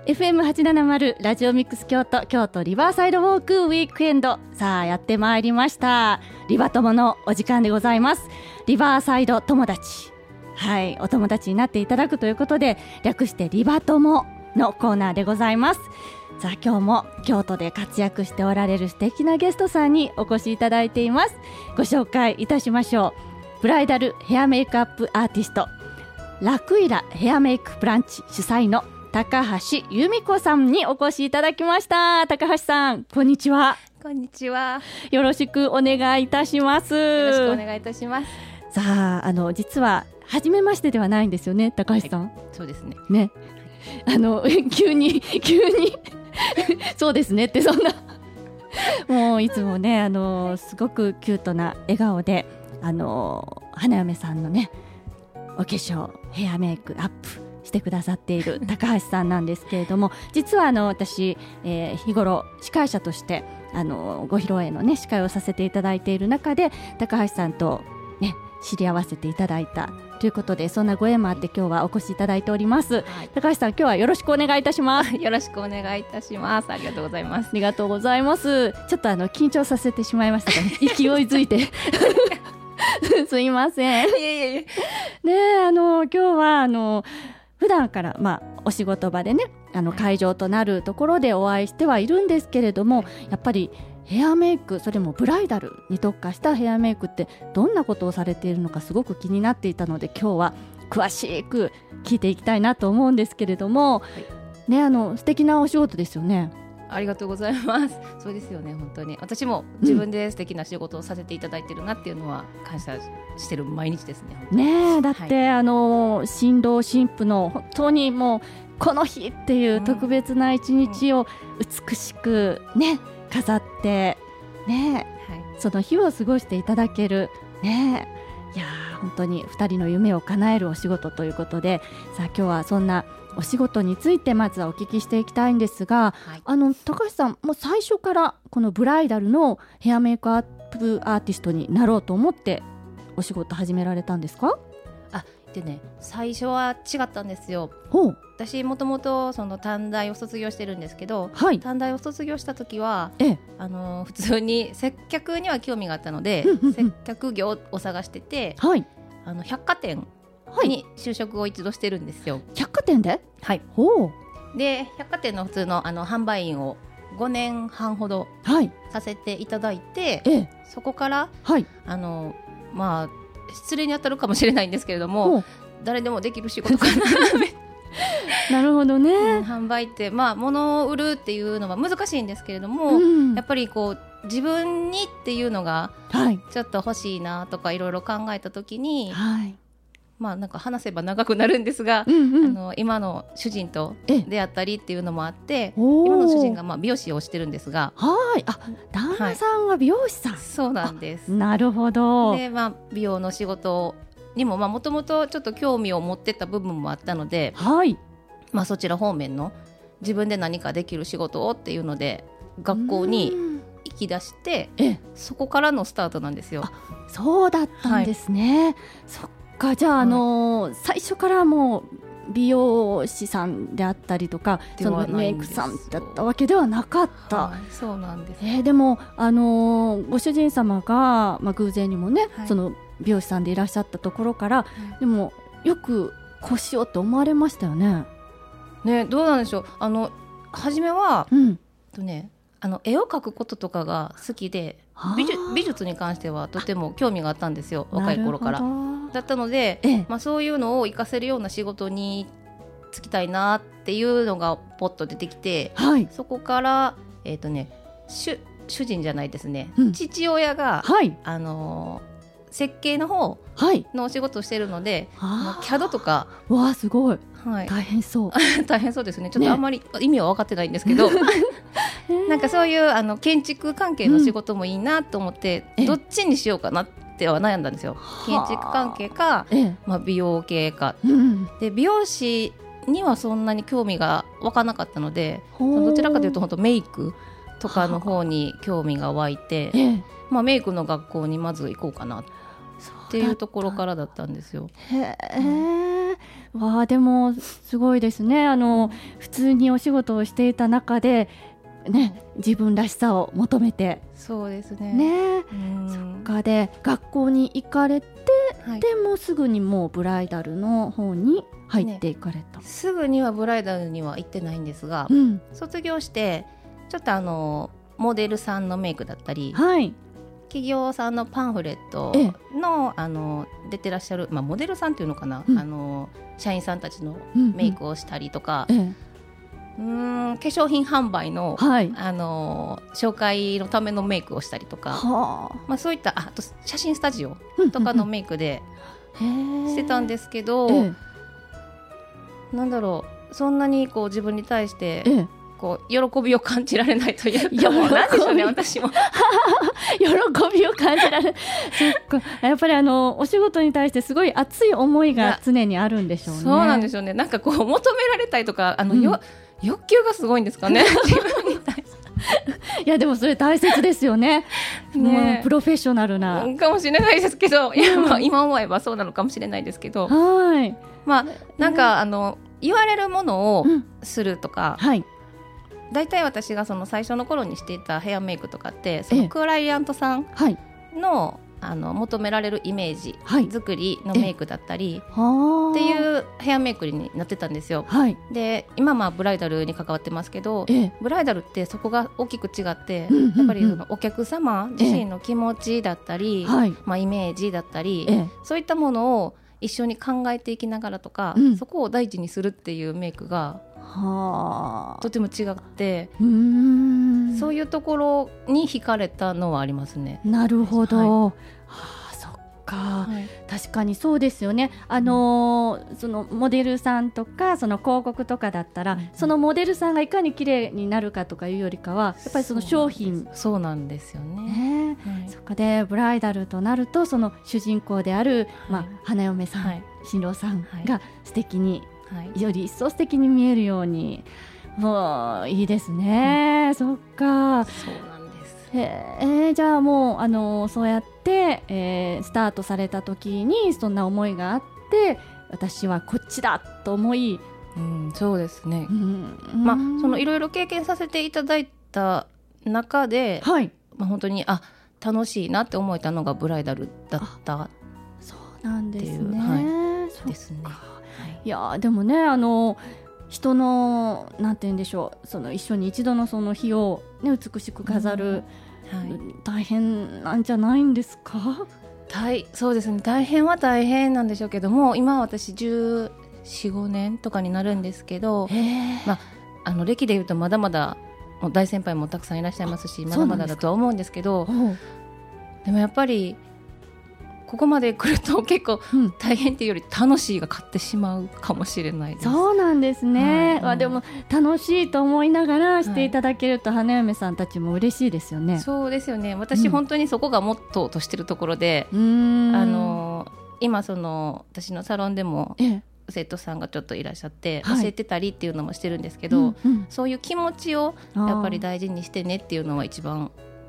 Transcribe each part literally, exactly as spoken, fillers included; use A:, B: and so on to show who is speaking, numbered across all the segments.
A: エフエムはちななまる ラジオミックス京都、京都リバーサイドウォークウィークエンド、さあやってまいりました。リバ友のお時間でございます。リバーサイド友達、はい、お友達になっていただくということで、略してリバ友のコーナーでございます。さあ今日も京都で活躍しておられる素敵なゲストさんにお越しいただいています。ご紹介いたしましょう。ブライダルヘアメイクアップアーティスト、ラクイラヘアメイクブランチ主催の高橋由美子さんにお越しいただきました。高橋さん、こんにちは。
B: こんにちは。
A: よろしくお願いいたします。
B: よろしくお願いいたします。
A: さあ、あの実は初めましてではないんですよね、高橋さん。はい、
B: そうですね。
A: ね、あの急に急にそうですねってそんなもういつもね、あのすごくキュートな笑顔で、あの花嫁さんのねお化粧ヘアメイクアップしてくださっている高橋さんなんですけれども、実はあの私、えー、日頃司会者としてあのご披露宴のね司会をさせていただいている中で、高橋さんとね知り合わせていただいたということで、そんなご縁もあって今日はお越しいただいております。はい、高橋さん、今日はよろしくお願いいたします。
B: よろしくお願いいたします。ありがとうございます。
A: ありがとうございます。ちょっとあの緊張させてしまいましたが、ね、勢いづいてすいません。
B: いえいえいえ。
A: ね、あの今日はあの普段から、まあ、お仕事場でね、あの会場となるところでお会いしてはいるんですけれども、やっぱりヘアメイク、それもブライダルに特化したヘアメイクってどんなことをされているのかすごく気になっていたので、今日は詳しく聞いていきたいなと思うんですけれども、はい、ね、あの素敵なお仕事ですよね。
B: ありがとうございます。そうですよね、本当に私も自分で素敵な仕事をさせていただいているなっていうのは感謝してる毎日ですね。
A: ねえ、だって、はい、あの新郎新婦の本当にもうこの日っていう特別な一日を美しくね飾ってね、はい、その日を過ごしていただけるね。いや本当にふたりの夢を叶えるお仕事ということで、さあ今日はそんなお仕事についてまずはお聞きしていきたいんですが、はい、あの高橋さん、もう最初からこのブライダルのヘアメイクアップアーティストになろうと思ってお仕事始められたんですか？
B: あ、でね、最初は違ったんですよ。
A: ほう。
B: 私もともとその短大を卒業してるんですけど、はい、短大を卒業した時は、ええ、あの普通に接客には興味があったので接客業を探してて、はい、あの百貨店に就職を一度してるんですよ。
A: 百貨店で？
B: はい。
A: ほ
B: うで百貨店の普通 の, あの販売員をごねんはんほどさせていただいて、はい、そこから、はい、あのまあ失礼に当たるかもしれないんですけれども、誰でもできる仕事かな
A: なるほどね、
B: うん、販売って、まあ、物を売るっていうのは難しいんですけれども、うん、やっぱりこう自分にっていうのがちょっと欲しいなとかいろいろ考えた時に、はい、まあ、なんか話せば長くなるんですが、うんうん、あの今の主人と出会ったりっていうのもあって、今の主人がまあ美容師をしてるんですが、
A: はい、あ、旦那さんは美容師さん、はい、
B: そうなんです。
A: なるほど。
B: で、まあ、美容の仕事にももともとちょっと興味を持ってた部分もあったので、はい、まあ、そちら方面の自分で何かできる仕事をっていうので学校に行き出して、えそこからのスタートなんですよ。
A: あ、そうだったんですね、はい、そっか。じゃあ、あのーはい、最初からもう美容師さんであったりとかそのメイクさんだったわけではなかった、
B: はい、そうなんです、
A: えー、でも、あのー、ご主人様が、まあ、偶然にもね、はい、その美容師さんでいらっしゃったところから、はい、でもよくこうしようって思われましたよね。
B: ね、どうなんでしょう。あの初めは、うん、とね、あの絵を描くこととかが好きで、美術、美術に関してはとても興味があったんですよ、若い頃から。だったので、ええ、まあ、そういうのを活かせるような仕事に就きたいなっていうのがポッと出てきて、はい、そこから、えーとね、主, 主人じゃないですね、うん、父親が、はい、あのー設計の方のお仕事をしているので、はい、キャド とか、
A: わあすごい、はい、大変そう
B: 大変そうですね。ちょっとあんまり意味は分かってないんですけど、ねなんかそういうあの建築関係の仕事もいいなと思って、うん、どっちにしようかなっては悩んだんですよ。建築関係か、まあ、美容系か、うん、で美容師にはそんなに興味が湧かなかったので、どちらかというと本当メイクとかの方に興味が湧いて、まあ、メイクの学校にまず行こうかなっていうところからだったんですよ。
A: へー、 わあでもすごいですね。あの普通にお仕事をしていた中でね、自分らしさを求めて。
B: そうですね。
A: ね、そっか。で学校に行かれて、はい、でもすぐにもうブライダルの方に入っていかれた、
B: ね、すぐにはブライダルには行ってないんですが、うん、卒業してちょっとあのモデルさんのメイクだったり、はい、企業さんのパンフレットの、あの出てらっしゃる、まあ、モデルさんっていうのかな、うん、あの社員さんたちのメイクをしたりとか、うんうん、うーん化粧品販売の、はい、あの紹介のためのメイクをしたりとか、はあ、まあ、そういったあと写真スタジオとかのメイクでしてたんですけど、ええ、なんだろう、そんなにこう自分に対して、ええ、こう喜びを感じられないというか、もうなんでしょうね、私も
A: 喜びを感じられそっか、やっぱりあのお仕事に対してすごい熱い思いが常にあるんでしょうね。
B: そうなんでしょうね。なんかこう求められたいとかあの、うん、よ欲求がすごいんですかね自分に対して
A: いやでもそれ大切ですよね。ね、プロフェッショナルな
B: かもしれないですけど、いや、まあ、今思えばそうなのかもしれないですけど、はい、まあなんかあの言われるものをするとか、うん、はい、だいたい私がその最初の頃にしていたヘアメイクとかってそのクライアントさんの、あの求められるイメージ作りのメイクだったりっていうヘアメイクになってたんですよ、はい、で今まあブライダルに関わってますけど、ブライダルってそこが大きく違って、うんうんうん、やっぱりそのお客様自身の気持ちだったり、まあ、イメージだったり、そういったものを一緒に考えていきながらとか、うん、そこを大事にするっていうメイクがはとても違って、うーん、そういうところに惹かれたのはありますね。
A: なるほど、はい、はあ、そっか、はい、確かにそうですよね。あのー、そのモデルさんとかその広告とかだったら、うん、そのモデルさんがいかに綺麗になるかとかいうよりかはやっぱりその商品、
B: そうなんですよね、
A: はい、そこでブライダルとなるとその主人公である、はい、まあ、花嫁さん、はい、新郎さんが素敵に、はい、より一層素敵に見えるように、もういいですね、うん、そっか、
B: そうなんです。
A: えー、じゃあもう、あのー、そうやって、えー、スタートされた時にそんな思いがあって私はこっちだと思い、
B: うん、そうですね、うん、まあ、そのいろいろ経験させていただいた中で、はい、まあ、本当にあ楽しいなって思えたのがブライダルだったっていう。
A: そうなんですね、
B: はい、ですね。
A: いやでもね、あの人のなんて言うんでしょう、その一緒に一度のその日を、ね、美しく飾る、うん、はい、大変なんじゃないんですか？
B: 大そうですね、大変は大変なんでしょうけども、今私じゅうよん、ごねんとかになるんですけど、まあ、あの歴でいうとまだまだもう大先輩もたくさんいらっしゃいますし、まだまだだとは思うんですけど、 で, でもやっぱりここまで来ると結構大変っていうより楽しいが勝ってしまうかもしれないです。
A: そうなんですね、はい、あでも楽しいと思いながらしていただけると、はい、花嫁さんたちも嬉しいですよね。
B: そうですよね。私、うん、本当にそこがモットーとしてるところで、うーん、あの今その私のサロンでも生徒さんがちょっといらっしゃって教えてたりっていうのもしてるんですけど、はい、うんうん、そういう気持ちをやっぱり大事にしてねっていうのは一番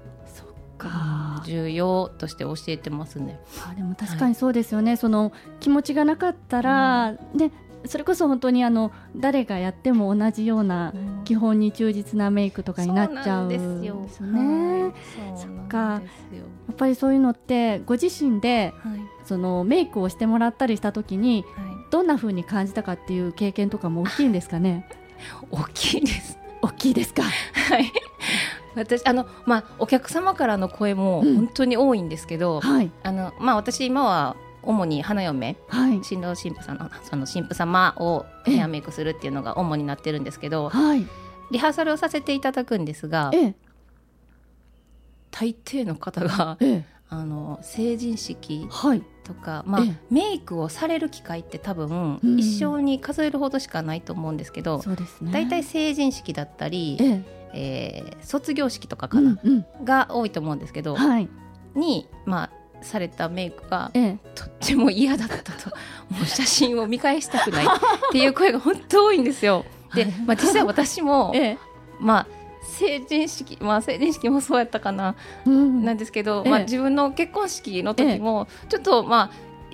B: 重要として教えてますね。
A: あでも確かにそうですよね、はい、その気持ちがなかったら、うんね、それこそ本当にあの誰がやっても同じような基本に忠実なメイクとかになっちゃうんですよね。そうなんですよ。そっか、やっぱりそういうのってご自身で、はい、そのメイクをしてもらったりした時に、はい、どんな風に感じたかっていう経験とかも大きいんですかね？
B: 大きいです。
A: 大きいですか？
B: はい、私あの、まあ、お客様からの声も本当に多いんですけど、うん、はい、あのまあ、私今は主に花嫁、はい、新郎新婦さんの、その新婦様をヘアメイクするっていうのが主になってるんですけど、はい、リハーサルをさせていただくんですが、え大抵の方が、えあの成人式とか、はい、まあ、メイクをされる機会って多分、うん、一生に数えるほどしかないと思うんですけど、そうですね、だいたい成人式だったり、ええー、卒業式とかかな、うんうん、が多いと思うんですけど、はい、に、まあ、されたメイクが、ええ、とっても嫌だったともう写真を見返したくないっていう声が本当多いんですよ。で、まあ、実際私も、ええ、まあ成人式、まあ、成人式もそうやったかな、うん、なんですけど、ええ、まあ、自分の結婚式の時もちょっとまあ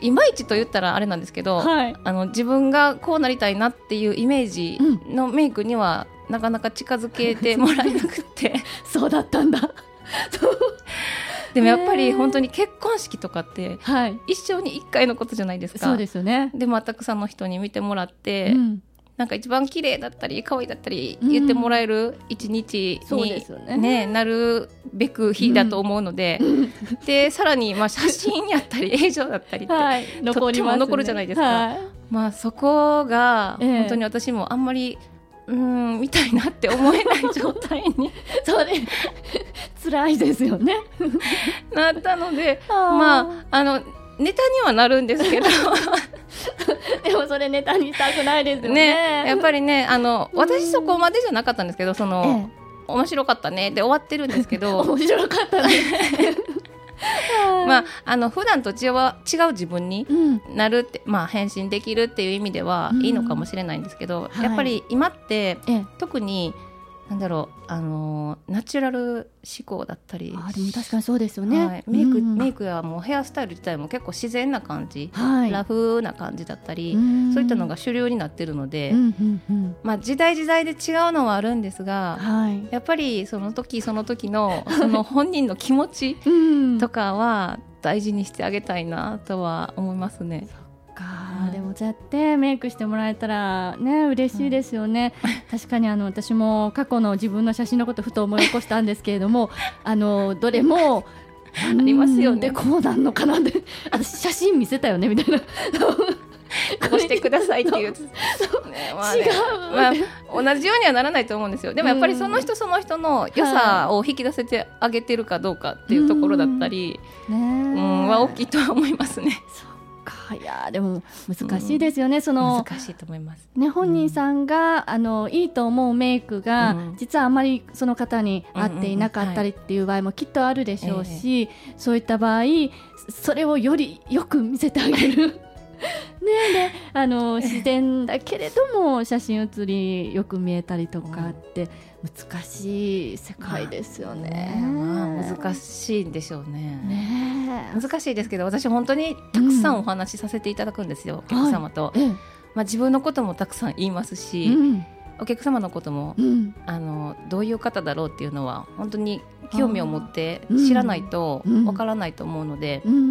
B: いまいちと言ったらあれなんですけど、はい、あの自分がこうなりたいなっていうイメージのメイクにはなかなか近づけてもらえなくて
A: そうだったんだ
B: でもやっぱり本当に結婚式とかって一生にいっかいのことじゃないですか。
A: そうですよね。
B: でもたくさんの人に見てもらって、うん、なんか一番綺麗だったり可愛いだったり言ってもらえる一日に、ねね、なるべく日だと思うので、うん、でさらにまあ写真やったり映像だったりって、はい、とっても残るじゃないですか、はい、まあ、そこが本当に私もあんまり、えー、うーんみたいなって思えない状態に
A: そうね辛いですよね
B: なったので、まああのネタにはなるんですけど
A: でもそれネタにしたくないですよ
B: ね, ねやっぱりね、あの私そこまでじゃなかったんですけど、その、ええ、面白かったねで終わってるんですけど
A: 面白かったね
B: まあ、あの普段と違う、違う自分になるって、うん、まあ、変身できるっていう意味ではいいのかもしれないんですけど、うん、やっぱり今って、はい、特になんだろう、あのー、ナチュラル思考だったり、
A: あでも確かにそうですよね、
B: はい、メイク、うん、メイクやもうヘアスタイル自体も結構自然な感じ、はい、ラフな感じだったり、うん、そういったのが主流になってるので、うんうんうん、まあ、時代時代で違うのはあるんですが、はい、やっぱりその時その時のその本人の気持ちとかは大事にしてあげたいなとは思いますね。
A: はい、でもそうやってメイクしてもらえたらね嬉しいですよね、うん、確かにあの私も過去の自分の写真のことふと思い起こしたんですけれどもあのどれも
B: ありますよね。
A: でこうなんのかなって私写真見せたよねみたいなこ
B: うしてくださいっていう、ね、まあね、違う、まあ、同じようにはならないと思うんですよ。でもやっぱりその人その人の良さを引き出せてあげてるかどうかっていうところだったり、うん、うんは大きいとは思いますね。
A: いやでも難しいですよね、うん、その
B: 難しいと思います、
A: ね、本人さんが、うん、あのいいと思うメイクが、うん、実はあまりその方に合っていなかったりっていう場合もきっとあるでしょうし、はい、そういった場合それをよりよく見せてあげるね、であの自然だけれども写真写りよく見えたりとかって難しい世界ですよね、
B: まあね、まあ、難しいんでしょう ね, ね難しいですけど、私本当にたくさんお話しさせていただくんですよ、うん、お客様と、はい、まあ、自分のこともたくさん言いますし、うん、お客様のことも、うん、あのどういう方だろうっていうのは本当に興味を持って知らないとわからないと思うので、うんうん、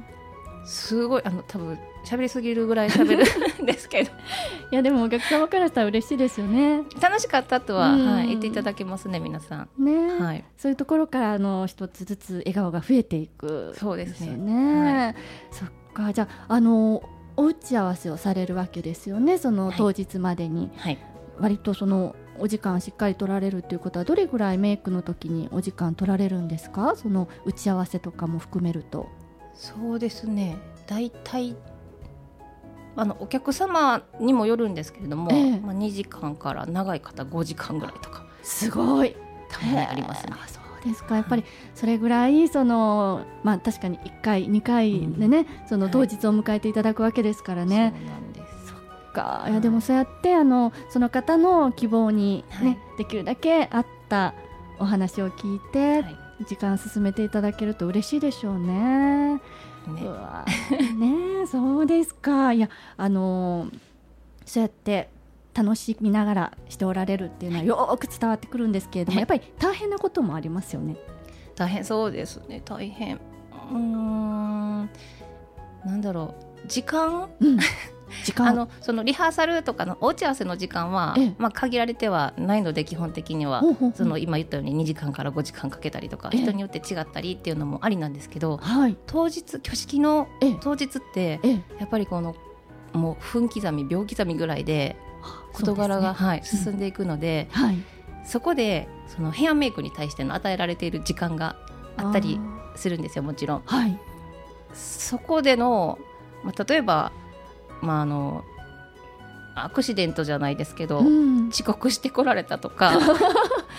B: すごいあの多分喋りすぎるぐらい喋るんですけど
A: いやでもお客様からしたら嬉しいですよね。
B: 楽しかったとは、はい、言っていただけますね皆さん、
A: ね、
B: はい、
A: そういうところからあの一つずつ笑顔が増えていく、
B: そうですね、
A: はい、そっか。じゃあ、あのお打ち合わせをされるわけですよね、その当日までに、はいはい、割とそのお時間しっかり取られるということはどれぐらいメイクの時にお時間取られるんですか、その打ち合わせとかも含めると。
B: そうですね、だいたいあのお客様にもよるんですけれども、ええ、まあ、にじかんから長い方ごじかんぐらいとか
A: すごい
B: たまにありますね、
A: えー、あそうですか。やっぱりそれぐらいその、まあ、確かにいっかいにかいでね、うん、その当日を迎えていただくわけですからね、はい、そうなんです。そっか。いやでもそうやってあのその方の希望に、ね、はい、できるだけ合ったお話を聞いて、はい、時間進めていただけると嬉しいでしょうね。ね, うわねそうですか。いやあのー、そうやって楽しみながらしておられるっていうのはよく伝わってくるんですけれども、やっぱり大変なこともありますよね。
B: 大変そうですね。大変、うーん、なんだろう、時間、うん時間あのそのリハーサルとかのお打ち合わせの時間は、まあ、限られてはないので、基本的にはその今言ったようににじかんからごじかんかけたりとか、人によって違ったりっていうのもありなんですけど、はい、当日挙式の当日ってやっぱりこのもう分刻み秒刻みぐらいで事柄が、ね、はい、進んでいくので、うん、はい、そこでそのヘアメイクに対しての与えられている時間があったりするんですよ、もちろん、はい、そこでの、まあ、例えばまあ、あのアクシデントじゃないですけど、うん、遅刻してこられたとか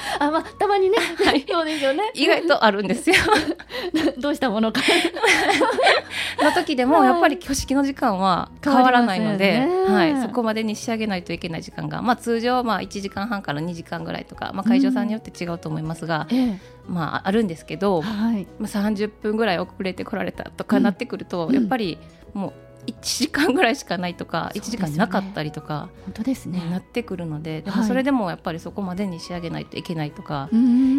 A: あ、まあ、たまにね、はい、そうですよね。
B: 意外とあるんですよ
A: どうしたものか
B: の時でもやっぱり挙式の時間は変わらないので、はい、そこまでに仕上げないといけない時間が、まあ、通常まあいちじかんはんからにじかんぐらいとか、まあ、会場さんによって違うと思いますが、うん、まあ、あるんですけど、はい、まあ、さんじゅっぷんぐらい遅れて来られたとかなってくると、うん、やっぱりもういちじかんぐらいしかないとか、いちじかんなかったりとか、
A: 本当ですね、
B: なってくるので、でもそれでもやっぱりそこまでに仕上げないといけないとか、はい、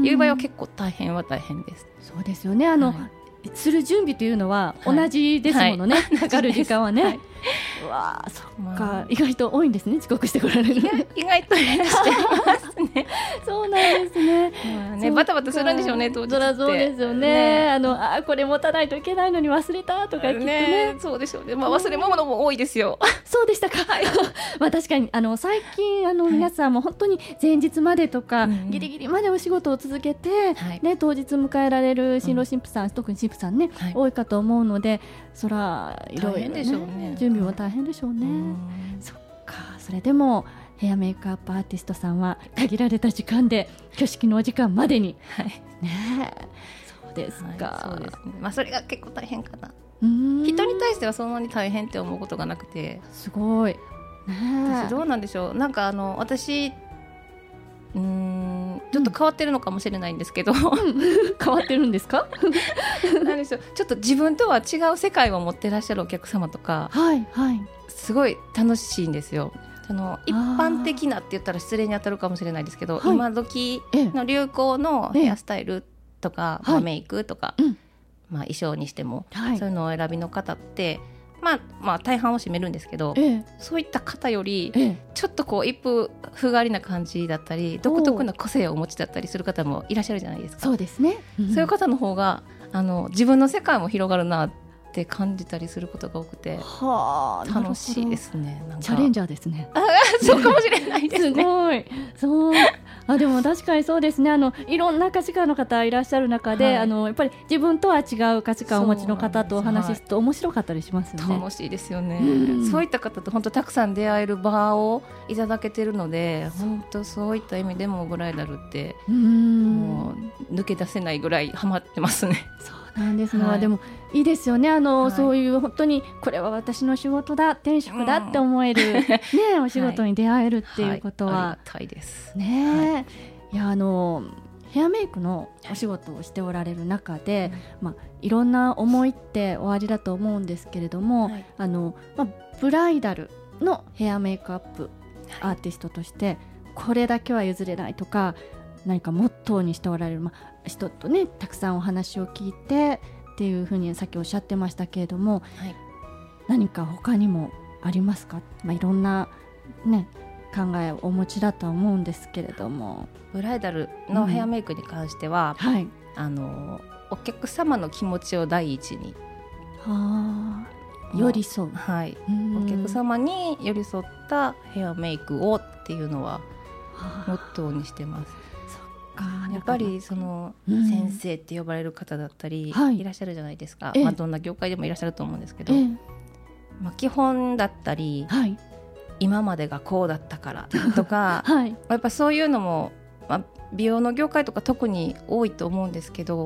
B: いう場合は結構大変は大変です。
A: そうですよね。あの、はい、する準備というのは同じですものね、はい、かかる時間はね、はい、うわ、そっか、まあ、意外と多いんですね、遅刻してこられる
B: 意外といらしてますね
A: そうなんですね、
B: まあ、ね、バタバタするんでしょうね、当日って。
A: そりゃそうですよね、ね、あのあこれ持たないといけないのに忘れたとかきっと ね,
B: ねそうでしょうね、まあ、忘れ物も多いですよ
A: そうでしたか、はいまあ、確かにあの最近あの皆さんも本当に前日までとか、はい、ギリギリまでお仕事を続けて、はい、ね、当日迎えられる新郎新婦さん、うん、特に新婦さんね、はい、多いかと思うので、そらいろいろ、ね、準備も大変でしょうね、うん、そっか。それでもヘアメイクアップアーティストさんは限られた時間で挙式のお時間までに、はい、ね、そうですか、
B: はい、そうですね、まあ、それが結構大変かな。うーん、人に対してはそんなに大変って思うことがなくて、
A: すごい、ね、
B: 私どうなんでしょう、なんかあの私うーんちょっと変わってるのかもしれないんですけど、うん、
A: 変わってるんですか
B: なんでしょう、ちょっと自分とは違う世界を持ってらっしゃるお客様とか、
A: はいはい、
B: すごい楽しいんですよ。その一般的なって言ったら失礼に当たるかもしれないですけど、はい、今時の流行のヘアスタイルとか、ええ、まあ、メイクとか、はい、まあ、衣装にしても、はい、そういうのをお選びの方って、まあまあ、大半を占めるんですけど、ええ、そういった方より、ええ、ちょっとこう一風風変わりな感じだったり独特な個性をお持ちだったりする方もいらっしゃるじゃないですか。
A: そうですね、
B: うん、そういう方の方があの自分の世界も広がるなって感じたりすることが多くて、はあ、楽しいですね。なんか
A: チャレンジャーですね。
B: あ、そうかもしれないですね。
A: すごい、そうあ、でも確かにそうですね。あのいろんな価値観の方いらっしゃる中で、はい、あのやっぱり自分とは違う価値観をお持ちの方とお話しすると面白かったりしますよね。
B: 楽しいですよね、うん、そういった方と本当たくさん出会える場をいただけてるので、本当そういった意味でもブライダルってうーんもう抜け出せないぐらいハマってますね。
A: そうなんですね、はい、でもいいですよね。あの、はい、そういう本当にこれは私の仕事だ、転職だって思える、うん、ね、お仕事に出会えるっていうことは、はいはい、あ
B: りがたいです
A: ね、はい、いや、あのヘアメイクのお仕事をしておられる中で、はい、まあ、いろんな思いっておありだと思うんですけれども、はい、あのまあ、ブライダルのヘアメイクアップアーティストとして、これだけは譲れないとか何かモットーにしておられる、まあ、人とねたくさんお話を聞いてっていうふうにさっきおっしゃってましたけれども、はい、何か他にもありますか？まあ、いろんな、ね、考えをお持ちだとは思うんですけれども、
B: ブライダルのヘアメイクに関しては、うん、はい、あのお客様の気持ちを第一に、は
A: あ、寄り添う、
B: はい、お客様に寄り添ったヘアメイクをっていうのはモットーにしてます。やっぱりその先生って呼ばれる方だったりいらっしゃるじゃないですか、はい、まあ、どんな業界でもいらっしゃると思うんですけど、ええ、まあ、基本だったり、はい、今までがこうだったからとか、はい、やっぱそういうのも、まあ、美容の業界とか特に多いと思うんですけど、うん、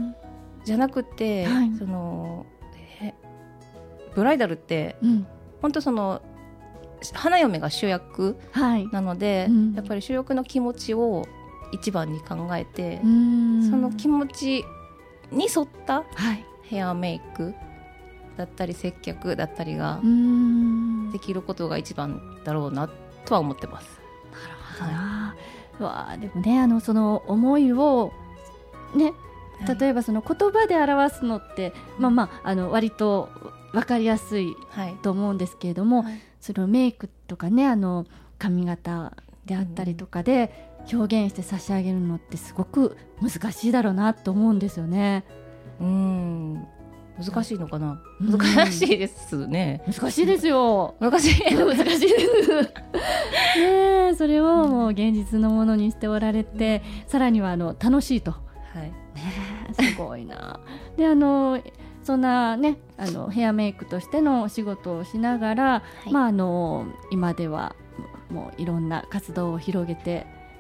B: じゃなくて、はい、そのブライダルって、うん、本当その花嫁が主役なので、はい、うん、やっぱり主役の気持ちを一番に考えて、その気持ちに沿ったヘアメイクだったり接客だったりができることが一番だろうなとは思ってます。
A: なるほどな、はい、わあ、でもね、あのその思いをね、例えばその言葉で表すのって、はい、まあまあ、あの割と分かりやすいと思うんですけれども、はい、そのメイクとかね、あの髪型であったりとかで表現して差し上げるのってすごく難しいだろうなと思うんですよね。
B: うーん、難しいのかな、難しいですね。
A: 難しいですよ。
B: 難しい
A: 難しいですね。それをもう現実のものにしておられて、さらにはあの楽しいと、はい、ね、すごいな。で、あのそんなね、あのヘアメイクとしてのお仕事をしながら、はい、まあ、あの今ではもういろんな活動を広げて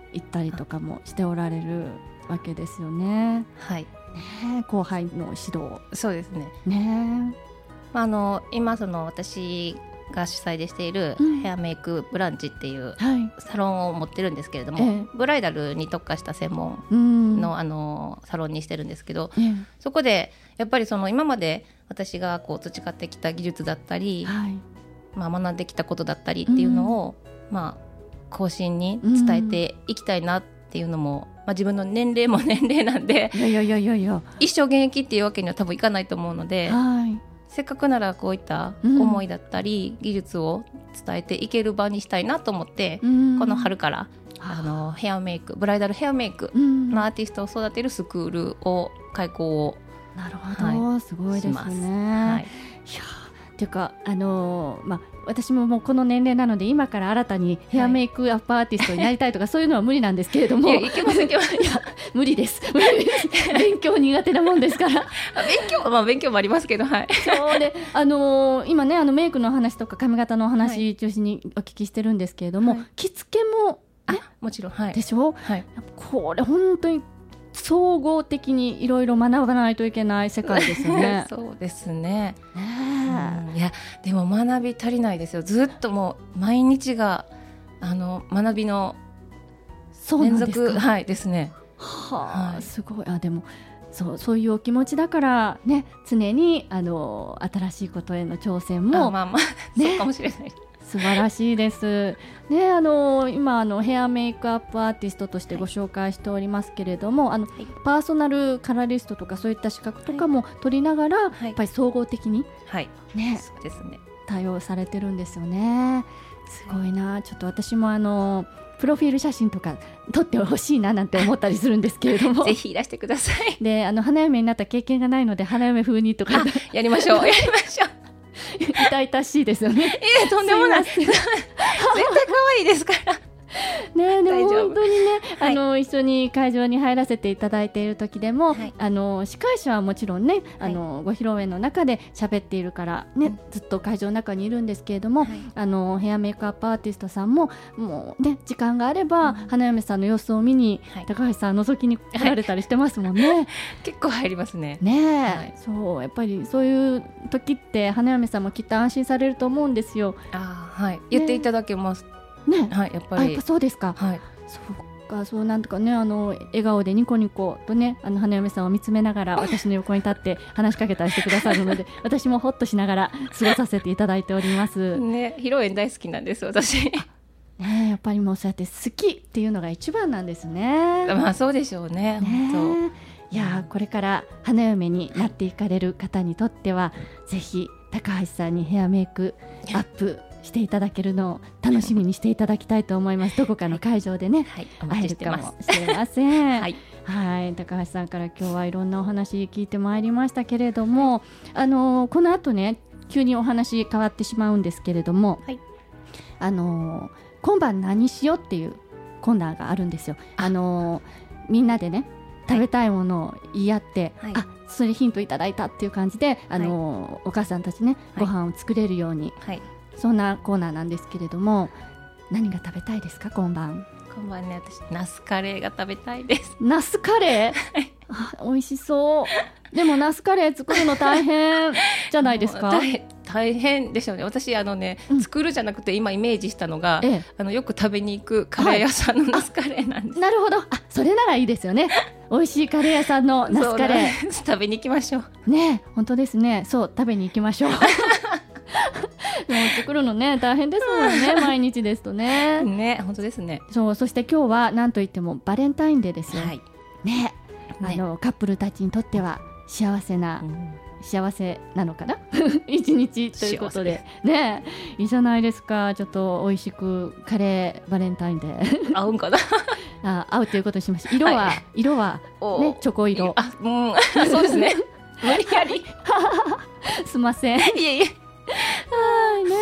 A: 行ったりとかもしておられるわけですよね。
B: はい、
A: ね、後輩の指導。
B: そうですね。
A: ね、
B: まあ、あの今その私が主催でしているヘアメイクブランチっていうサロンを持ってるんですけれども、はい、ブライダルに特化した専門 の, あのサロンにしてるんですけど、ええ、そこでやっぱりその今まで私がこう培ってきた技術だったり、はい、まあ、学んできたことだったりっていうのを、うん、まあ、後進に伝えていきたいなっていうのも、まあ、自分の年齢も年齢なんで、
A: いやいやいやいやいや、
B: 一生現役っていうわけには多分いかないと思うので、はい、せっかくならこういった思いだったり、うん、技術を伝えていける場にしたいなと思って、うん、この春からあのヘアメイクブライダルヘアメイクのアーティストを育てるスクールを開講を、
A: なるほど、はい、すごいですね。はい、いやっていうか、あのーまあ、私ももうこの年齢なので今から新たにヘアメイクアップアーティストになりたいとか、はい、そういうのは無理なんですけれども、いや、いけますいけますいや無理です無理です勉強苦手なもんですから勉
B: 強、まあ、勉強もありますけど、はい、
A: そうで、あのー、今ね、あのメイクの話とか髪型の話中心にお聞きしてるんですけれども、はい、着付けも、ね、
B: あ、もちろん、はい、
A: でしょ、はい、これ本当に総合的にいろいろ学ばないといけない世界ですよね
B: そうですね、うん、いやでも学び足りないですよ。ずっともう毎日があの学びの連続。そうなんですか。はい、ですね。
A: はあ、はい、すごい。あ、でもそう、そういうお気持ちだからね、常にあの新しいことへの挑戦も、
B: あ、まあまあ、ね、そうかもしれない。
A: 素晴らしいです、ね、あの今あのヘアメイクアップアーティストとしてご紹介しておりますけれども、はい、あのパーソナルカラリストとかそういった資格とかも取りながら、はい、やっぱり総合的に、
B: はいね、そうですね、
A: 対応されてるんですよね。すごいな。ちょっと私もあのプロフィール写真とか撮ってほしいななんて思ったりするんですけれども
B: ぜひいらしてください。
A: で、あの花嫁になった経験がないので花嫁風にとか
B: やりましょうやりましょう
A: 痛々しいですよね。い
B: や、とんでもない絶対可愛いですから
A: ね、でも本当にね、はい、あの一緒に会場に入らせていただいている時でも、はい、あの司会者はもちろんね、あの、はい、ご披露宴の中で喋っているからね、うん、ずっと会場の中にいるんですけれども、はい、あのヘアメイクアップアーティストさんももうね、時間があれば、うん、花嫁さんの様子を見に、はい、高橋さん覗きに来られたりしてますもんね、はい、
B: 結構入りますね。
A: ね、はい、そうやっぱりそういう時って花嫁さんもきっと安心されると思うんですよ。
B: あ、はい、言っていただけます
A: ね、
B: はい、やっぱり、
A: やっぱそうですか、はい、そうか、そうなんとかね、あの笑顔でニコニコとね、あの花嫁さんを見つめながら私の横に立って話しかけたりしてくださるので私もほっとしながら過ごさせていただいております
B: ね。披露宴大好きなんです私
A: ね、やっぱりもうそうやって好きっていうのが一番なんですね。
B: まあそうでしょう ね, ね本
A: 当。いや、これから花嫁になっていかれる方にとってはぜひ高橋さんにヘアメイクアップしていただけるのを楽しみにしていただきたいと思います。どこかの会場でね、はい、会えるかもしれませんはい、はい、高橋さんから今日はいろんなお話聞いてまいりましたけれども、あのー、この後ね、急にお話変わってしまうんですけれども、はい、あのー、今晩何しようっていうコーナーがあるんですよ。あのー、みんなでね、食べたいものを言い合って、はい、あ、それヒントいただいたっていう感じで、あのーはい、お母さんたちね、ご飯を作れるように、はい、そんなコーナーなんですけれども、何が食べたいですか今晩。
B: 今晩ね、私ナスカレーが食べたいです。
A: ナスカレーあ、美味しそう。でもナスカレー作るの大変じゃないですか。
B: 大, 大変でしょうね。私あのね、うん、作るじゃなくて今イメージしたのが、ええ、あのよく食べに行くカレー屋さんのナスカレーなんです、
A: はい、なるほど。あ、それならいいですよね。美味しいカレー屋さんのナスカレー
B: 食べに行きましょう
A: ね。本当ですね。そう食べに行きましょうでも作るのね大変ですもんね毎日ですとね。
B: ね、本当ですね。
A: そう、そして今日は何といってもバレンタインデーですよ、はい、ね。あの、ね、カップルたちにとっては幸せな、うん、幸せなのかな一日ということでね、いいじゃないですか。ちょっと美味しくカレーバレンタインデー
B: 合うんかな
A: あ、合うということにしました。色は、はい、色は、ね、チョコ色。
B: あ、うん、そうですね無理やり
A: すいません
B: いえいえ
A: はいね、そ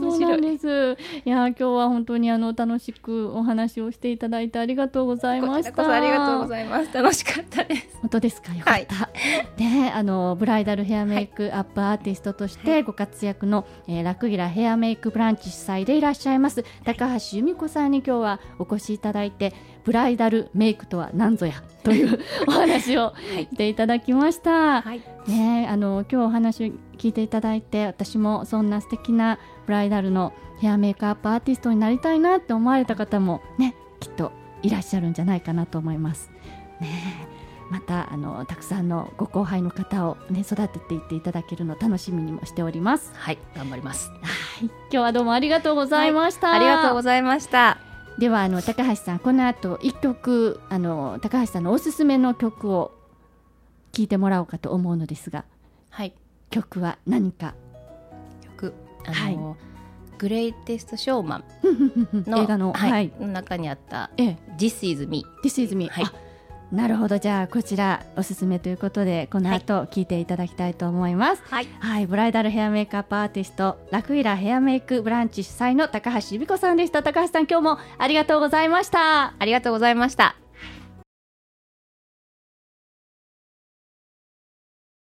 A: そうなんです。いや今日は本当にあの楽しくお話をしていただいてありがとうございました。
B: こちらこそありがとうございます。楽しかったです。
A: 本当ですか。よかった、はい、であのブライダルヘアメイクアップアーティストとしてご活躍の、はい、えー、ラクギラヘアメイクブランチ主催でいらっしゃいます高橋由美子さんに今日はお越しいただいて、ブライダルメイクとは何ぞやというお話をしていただきました、はいね、あの今日お話を聞いていただいて、私もそんな素敵なブライダルのヘアメイクアップアーティストになりたいなって思われた方もね、きっといらっしゃるんじゃないかなと思います、ね、またあのたくさんのご後輩の方を、ね、育てていっていただけるのを楽しみにもしております。
B: はい、頑張ります。
A: はい、今日はどうもありがとうございました、
B: はい、ありがとうございました。
A: ではあの高橋さん、この後いっきょくあの高橋さんのおすすめの曲を聴いてもらおうかと思うのですが、
B: はい、曲
A: は何か。
B: 曲あの、はい、グレイテストショーマンの
A: 映画の、
B: はいはい、の中にあった、ええ、This is me
A: This is me、はい、なるほど。じゃあこちらおすすめということで、この後聴いていただきたいと思います。はい、はい、ブライダルヘアメイクアップアーティストラクイラヘアメイクブランチ主催の高橋由美子さんでした。高橋さん、今日もありがとうございました。
B: ありがとうございました。